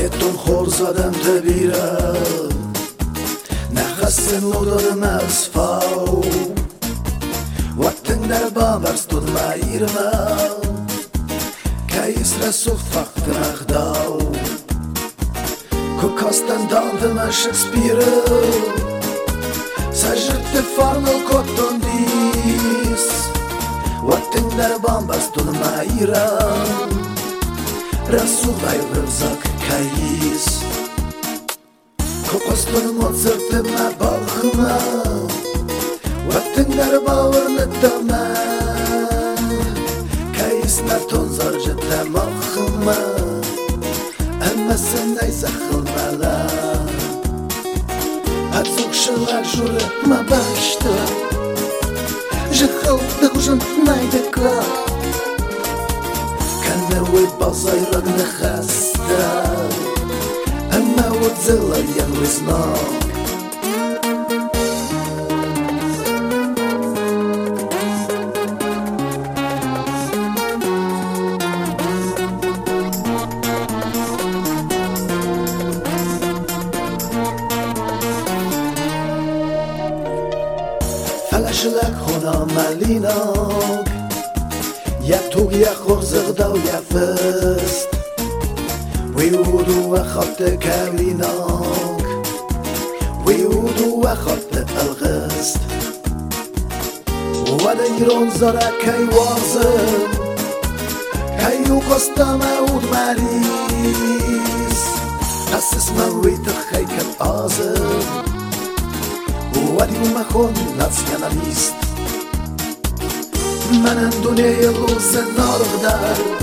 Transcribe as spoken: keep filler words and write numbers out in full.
تون خور زدم تبیره نخست نودارم از فاو وقتن در بابرس تون مایرمه کیس رسو فقط نخداو کاستن داندم شکسپیره سجرت فارنو کتون دیس وقتن در بابرس تون مایرم رسو غیر زک کیس کاستن مزرت مباخمه وقتن در باور ندامه کیس نتون زرجت مخمه اما سنای زخل ملا اتوک شلک جوره مباشته جخل دخوشم نایده کار کنوی بازای رگ نخسته اما ود زلال ین وزناک فلشلک خونا ملیناک یا توگ یا خورزق داو یا فست ویودو و خط کلیناک ویودو و خط الغست و دیرون زره کی وازم کیو کستا مود مریس اسس مویت خیکل آزم ودیو مخون ناسیونالیست من دنیای روز نارو در